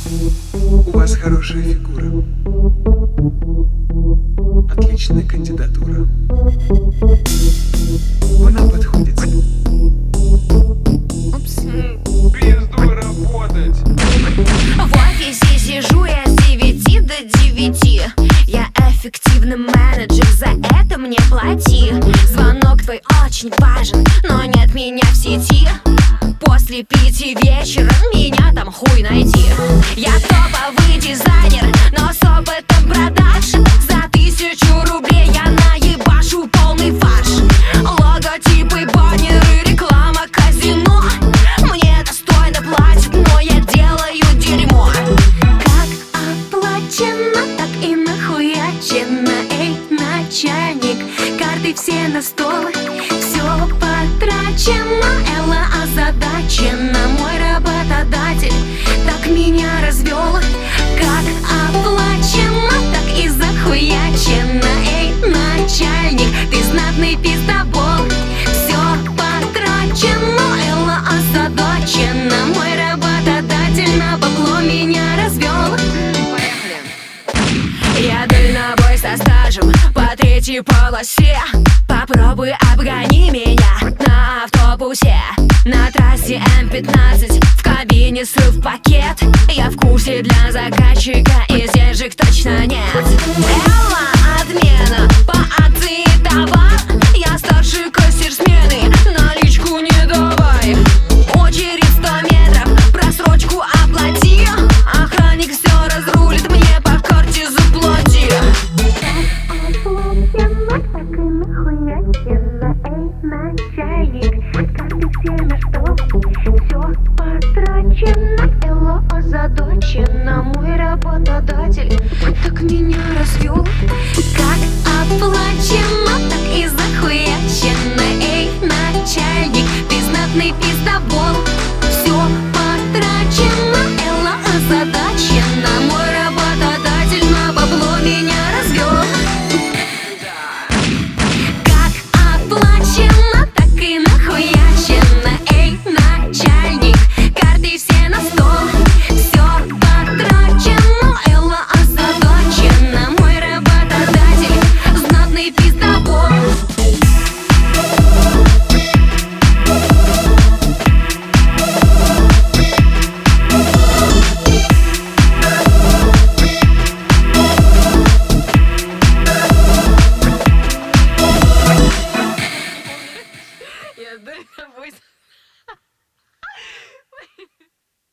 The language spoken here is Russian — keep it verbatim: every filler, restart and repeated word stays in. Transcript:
У вас хорошая фигура. Отличная кандидатура. Вы нам подходите. Упс. Пизду работать. В офисе сижу я с девяти до девяти. Я эффективный менеджер, за это мне плати. Звонок твой очень важен, но нет меня в сети. После пяти вечера меня там хуй найти. Я топовый дизайнер, но с опытом продаж. За тысячу рублей я наебашу полный фарш. Логотипы, баннеры, реклама, казино. Мне достойно платят, но я делаю дерьмо. Как оплачено, так и нахуячено. Эй, начальник, карты все на стол, все потрачено. Элла озадачена, мой работодатель так меня развел. Как оплачено, так и захуячено. Эй, начальник, ты знатный пиздобол. Все потрачено, Элла озадачена, мой работодатель на бабло меня развел. Я дальнобой со стажем по третьей полосе. Попробуй обгони меня на автобусе. На трассе эм пятнадцать, в кабине срыв пакет. Я в курсе для заказчика, издержек точно нет. Элла, отмена,